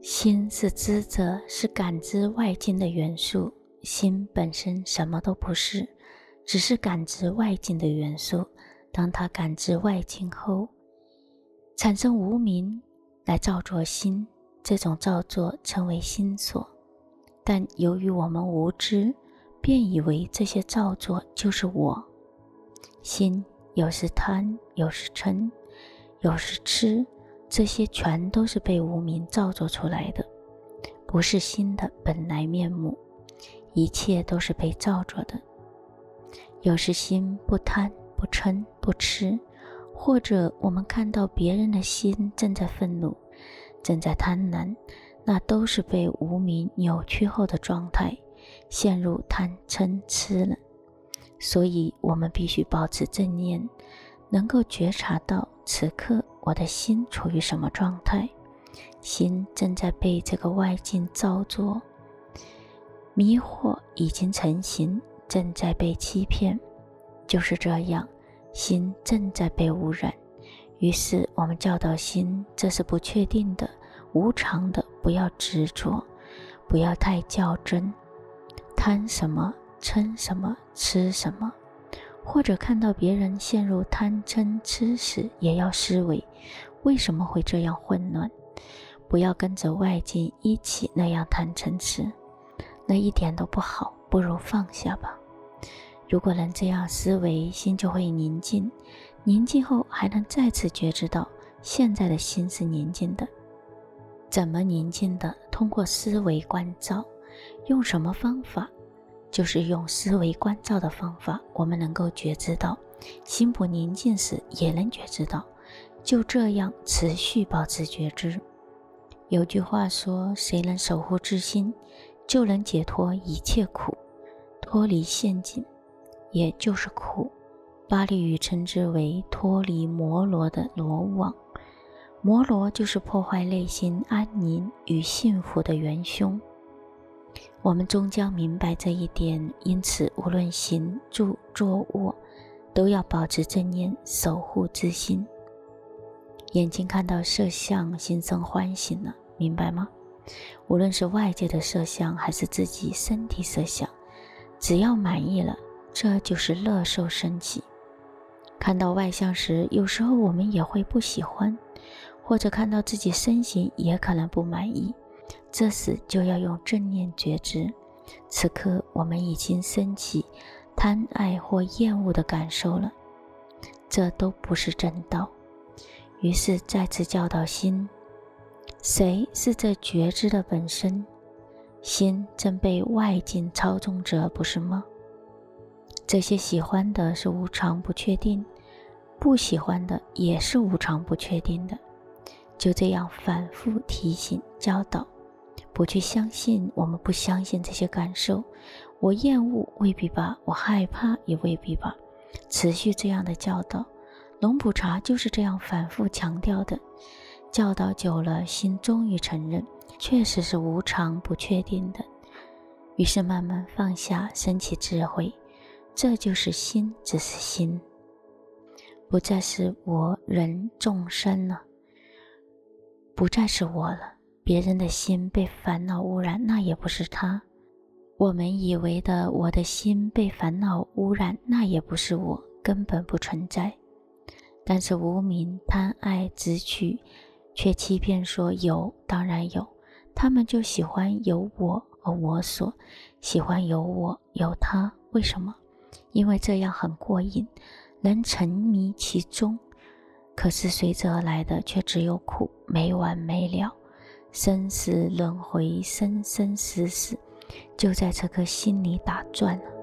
心是知者，是感知外境的元素。心本身什么都不是，只是感知外境的元素。当它感知外境后，产生无明来造作心，这种造作称为心所。但由于我们无知，便以为这些造作就是我。心有时贪，有时嗔，有时痴，这些全都是被无明造作出来的，不是心的本来面目，一切都是被造作的。有时心不贪不嗔不痴，或者我们看到别人的心正在愤怒，正在贪婪，那都是被无明扭曲后的状态，陷入贪嗔痴了。所以我们必须保持正念，能够觉察到此刻我的心处于什么状态，心正在被这个外境造作，迷惑已经成型，正在被欺骗。就是这样，心正在被污染。于是我们教导心，这是不确定的、无常的，不要执着，不要太较真，贪什么嗔什么痴什么，或者看到别人陷入贪嗔痴时，也要思维为什么会这样混乱，不要跟着外境一起那样贪嗔痴，那一点都不好，不如放下吧。如果能这样思维，心就会宁静，宁静后还能再次觉知到现在的心是宁静的。怎么宁静的？通过思维关照。用什么方法？就是用思维关照的方法，我们能够觉知到心不宁静时也能觉知到，就这样持续保持觉知。有句话说，谁能守护之心，就能解脱一切苦，脱离陷阱，也就是苦。巴利语称之为脱离摩罗的罗网。摩罗就是破坏内心安宁与幸福的元凶。我们终将明白这一点，因此无论行住坐卧，都要保持正念，守护之心。眼睛看到色相，心生欢喜了，明白吗？无论是外界的色相，还是自己身体色相，只要满意了，这就是乐受升起。看到外相时，有时候我们也会不喜欢，或者看到自己身形也可能不满意，这时就要用正念觉知，此刻我们已经升起贪爱或厌恶的感受了，这都不是正道。于是再次教导心，谁是这觉知的本身？心正被外境操纵着，不是吗？这些喜欢的是无常不确定，不喜欢的也是无常不确定的。就这样反复提醒教导，不去相信我们不相信这些感受，我厌恶未必吧，我害怕也未必吧，持续这样的教导。龙普茶就是这样反复强调的，教导久了，心终于承认确实是无常不确定的，于是慢慢放下，升起智慧。这就是心只是心，不再是我人众生了，不再是我了。别人的心被烦恼污染，那也不是他。我们以为的我的心被烦恼污染，那也不是我，根本不存在。但是无明贪爱执取却欺骗说有，当然有，他们就喜欢有我和我所，喜欢有我有他。为什么？因为这样很过瘾，能沉迷其中。可是随之而来的却只有苦，没完没了，生死轮回，生生死死，就在这颗心里打转了。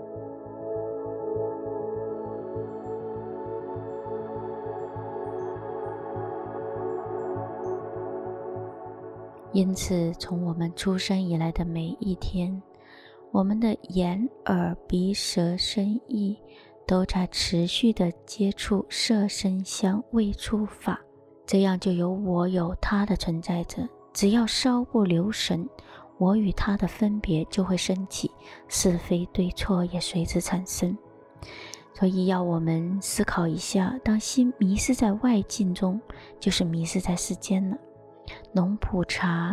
因此从我们出生以来的每一天，我们的眼耳鼻舌身意都在持续的接触色声香味触法，这样就有我有他的存在着。只要稍不留神，我与他的分别就会升起，是非对错也随之产生。所以要我们思考一下，当心迷失在外境中，就是迷失在世间了。龙普茶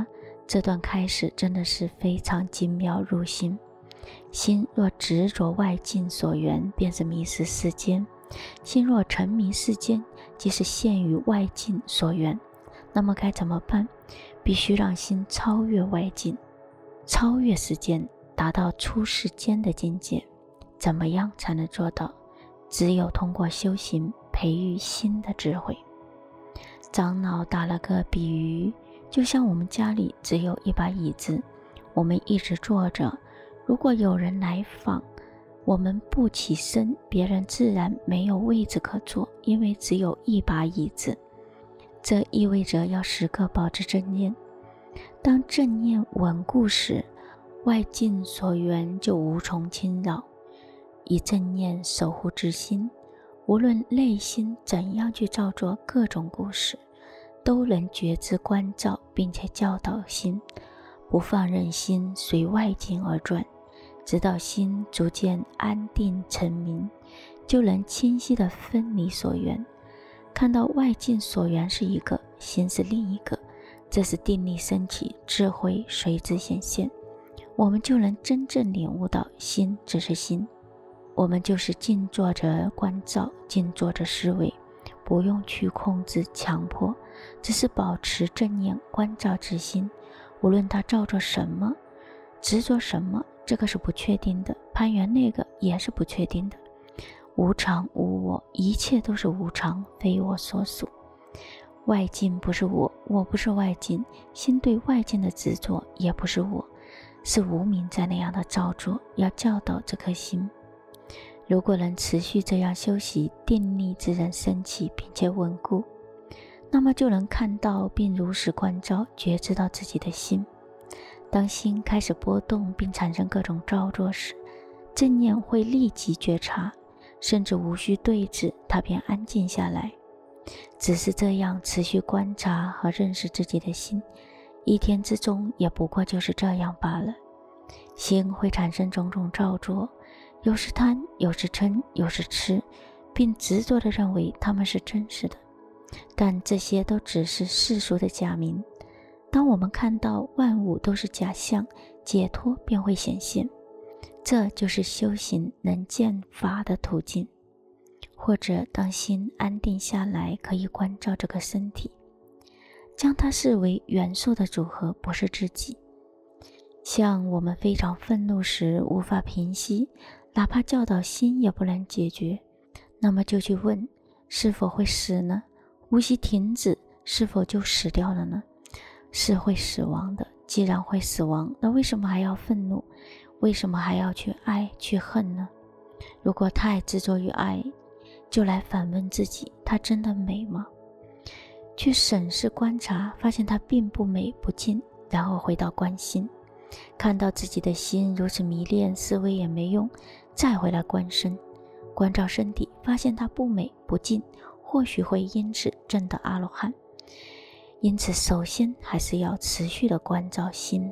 这段开始真的是非常精妙入心。心若执着外境所缘，便是迷失世间；心若沉迷世间，即是陷于外境所缘。那么该怎么办？必须让心超越外境，超越世间，达到出世间的境界。怎么样才能做到？只有通过修行，培育心的智慧。长老打了个比喻，就像我们家里只有一把椅子，我们一直坐着，如果有人来访，我们不起身，别人自然没有位置可坐，因为只有一把椅子。这意味着要时刻保持正念。当正念稳固时，外境所缘就无从侵扰。以正念守护之心，无论内心怎样去造作各种故事，都能觉知关照，并且教导心，不放任心随外境而转，直到心逐渐安定沉明，就能清晰地分离所缘，看到外境所缘是一个，心是另一个，这是定力升起，智慧随之显现，我们就能真正领悟到心只是心。我们就是静坐着关照，静坐着思维，不用去控制强迫，只是保持正念关照之心，无论它照着什么，执着什么，这个是不确定的，攀缘那个也是不确定的。无常无我，一切都是无常，非我所属。外境不是我，我不是外境，心对外境的执着也不是我，是无明在那样的造作，要教导这颗心。如果能持续这样修习，定力自然升起并且稳固，那么就能看到并如实关照觉知到自己的心。当心开始波动并产生各种造作时，正念会立即觉察，甚至无需对峙，它便安静下来。只是这样持续观察和认识自己的心，一天之中也不过就是这样罢了。心会产生种种造作，有时贪，有时嗔，有时痴，并执着地认为它们是真实的，但这些都只是世俗的假名。当我们看到万物都是假象，解脱便会显现。这就是修行能见法的途径。或者当心安定下来，可以关照这个身体，将它视为元素的组合，不是自己。像我们非常愤怒时无法平息，哪怕教导心也不能解决，那么就去问，是否会死呢？呼吸停止，是否就死掉了呢？是会死亡的，既然会死亡，那为什么还要愤怒？为什么还要去爱去恨呢？如果太执着于爱，就来反问自己，它真的美吗？去审视观察，发现它并不美不净，然后回到观心，看到自己的心如此迷恋，思维也没用，再回来观身，关照身体，发现它不美不净，或许会因此证得阿罗汉。因此首先还是要持续的关照心。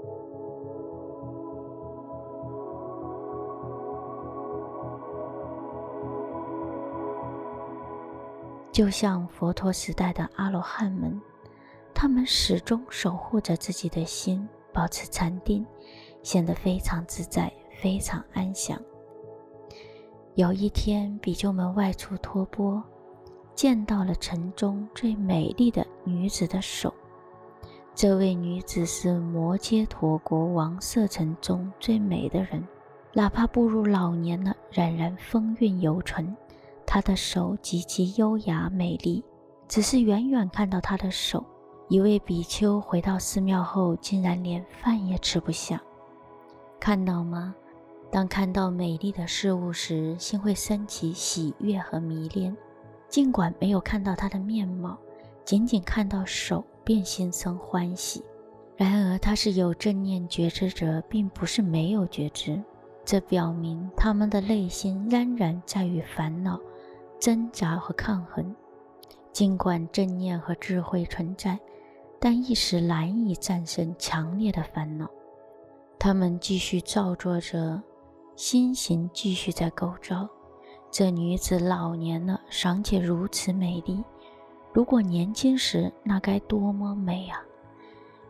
就像佛陀时代的阿罗汉们，他们始终守护着自己的心，保持禅定，显得非常自在，非常安详。有一天，比丘们外出托钵，见到了城中最美丽的女子的手。这位女子是摩揭陀国王舍城中最美的人，哪怕步入老年了，仍然风韵犹存。她的手极其优雅美丽，只是远远看到她的手，一位比丘回到寺庙后，竟然连饭也吃不下。看到吗？当看到美丽的事物时，心会升起喜悦和迷恋，尽管没有看到她的面貌，仅仅看到手便心生欢喜。然而他是有正念觉知者，并不是没有觉知，这表明他们的内心仍然在于烦恼、挣扎和抗衡。尽管正念和智慧存在，但一时难以战胜强烈的烦恼。他们继续造作着，心形继续在构造。这女子老年了，尚且如此美丽，如果年轻时那该多么美啊！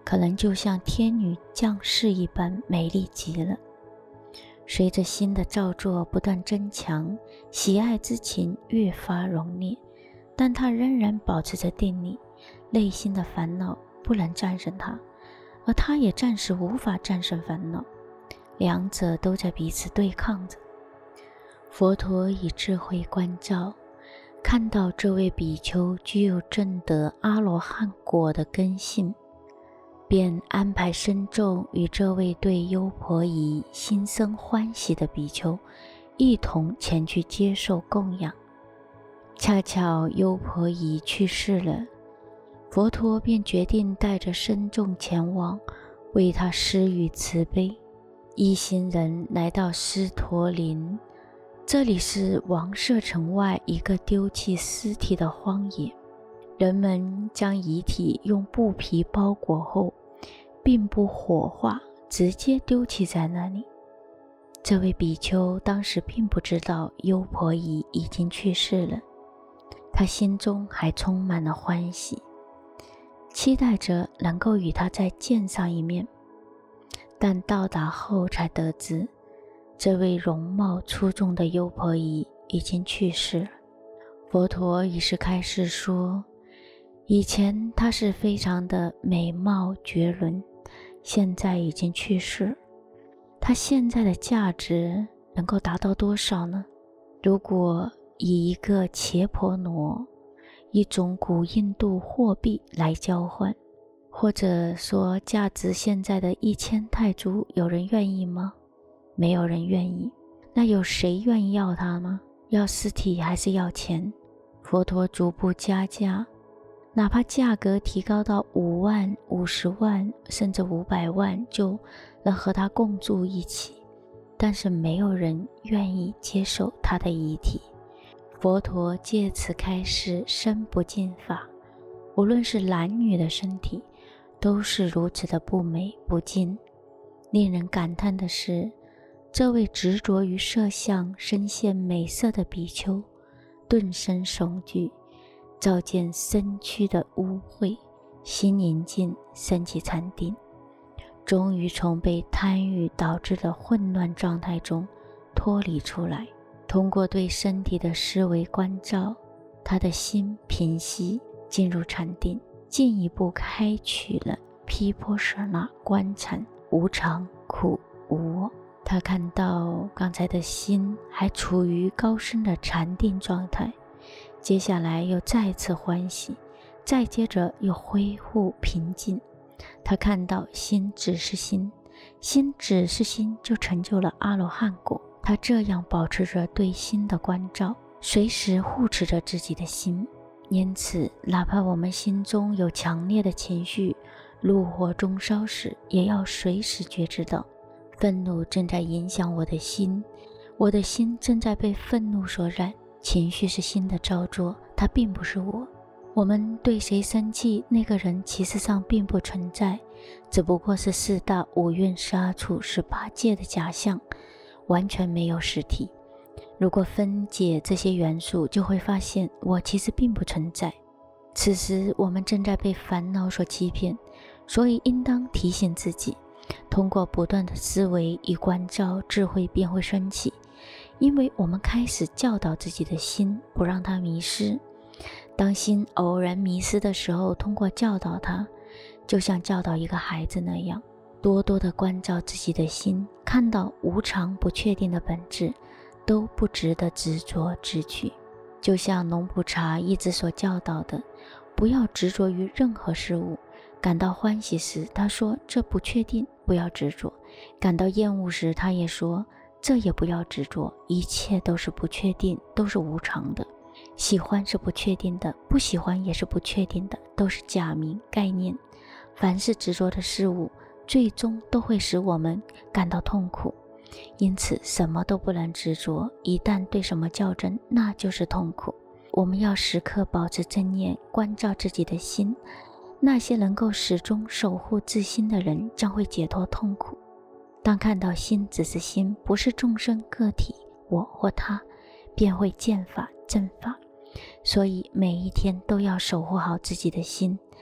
可能就像天女降世一般美丽极了。随着心的造作不断增强，喜爱之情越发浓烈，但他仍然保持着定力，内心的烦恼不能战胜他，而他也暂时无法战胜烦恼，两者都在彼此对抗着。佛陀以智慧观照，看到这位比丘具有证得阿罗汉果的根性，便安排僧众与这位对优婆夷心生欢喜的比丘一同前去接受供养。恰巧优婆夷去世了，佛陀便决定带着僧众前往，为他施予慈悲。一行人来到狮驼林，这里是王舍城外一个丢弃尸体的荒野，人们将遗体用布皮包裹后，并不火化，直接丢弃在那里。这位比丘当时并不知道优婆夷已经去世了，他心中还充满了欢喜，期待着能够与他再见上一面。但到达后才得知，这位容貌出众的优婆夷已经去世了。佛陀于是开示说，以前她是非常的美貌绝伦，现在已经去世，她现在的价值能够达到多少呢？如果以一个伽婆罗，一种古印度货币来交换，或者说价值现在的1000泰铢，有人愿意吗？没有人愿意。那有谁愿意要它吗？要尸体还是要钱？佛陀逐步加价，哪怕价格提高到5万、50万，甚至500万，就能和他共住一起，但是没有人愿意接受他的遗体。佛陀借此开示身不净法，无论是男女的身体都是如此的不美不净。令人感叹的是，这位执着于色相身现美色的比丘顿生悚惧，照见身躯的污秽，心宁静，升起禅定，终于从被贪欲导致的混乱状态中脱离出来。通过对身体的思维关照，他的心平息，进入禅定，进一步开启了毗婆舍那观禅无常苦无我。他看到刚才的心还处于高深的禅定状态，接下来又再次欢喜，再接着又恢复平静。他看到心只是心，心只是心，就成就了阿罗汉果。他这样保持着对心的关照，随时护持着自己的心。因此，哪怕我们心中有强烈的情绪，怒火中烧时，也要随时觉知到，愤怒正在影响我的心，我的心正在被愤怒所染。情绪是心的造作，它并不是我。我们对谁生气，那个人其实上并不存在，只不过是4大5蕴杀处18界的假象，完全没有实体。如果分解这些元素，就会发现我其实并不存在。此时我们正在被烦恼所欺骗，所以应当提醒自己，通过不断的思维与关照，智慧便会升起。因为我们开始教导自己的心，不让它迷失。当心偶然迷失的时候，通过教导它，就像教导一个孩子那样，多多的关照自己的心，看到无常不确定的本质，都不值得执着执取。就像龙普茶一直所教导的，不要执着于任何事物。感到欢喜时，他说这不确定，不要执着；感到厌恶时，他也说这也不要执着，一切都是不确定，都是无常的。喜欢是不确定的，不喜欢也是不确定的，都是假名概念。凡是执着的事物，最终都会使我们感到痛苦。因此什么都不能执着，一旦对什么较真，那就是痛苦。我们要时刻保持正念，关照自己的心，那些能够始终守护自心的人将会解脱痛苦。当看到心只是心，不是众生个体我或他，便会见法正法。所以每一天都要守护好自己的心，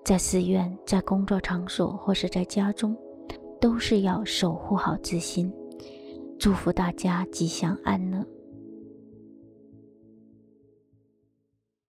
在寺院、在工作场所或是在家中，都是要守护好自心。祝福大家吉祥安乐。